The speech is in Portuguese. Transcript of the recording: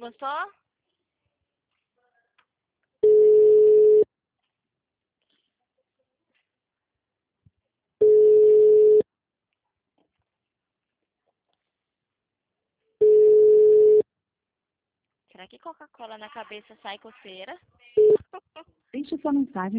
gostou? Será que Coca-Cola na cabeça sai coceira? Deixe sua mensagem.